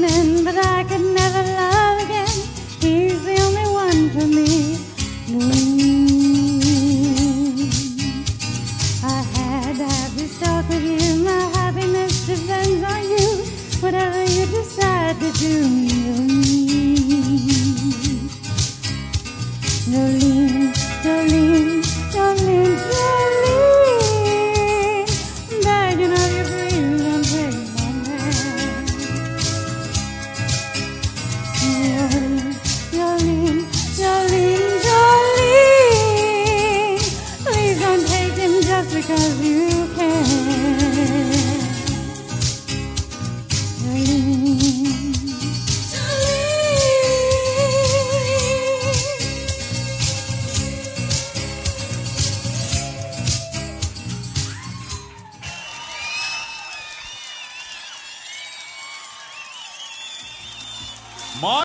man, but I could never love again. He's the only one for me. I had to have this talk with you. My happiness depends on you. Whatever you decide to do.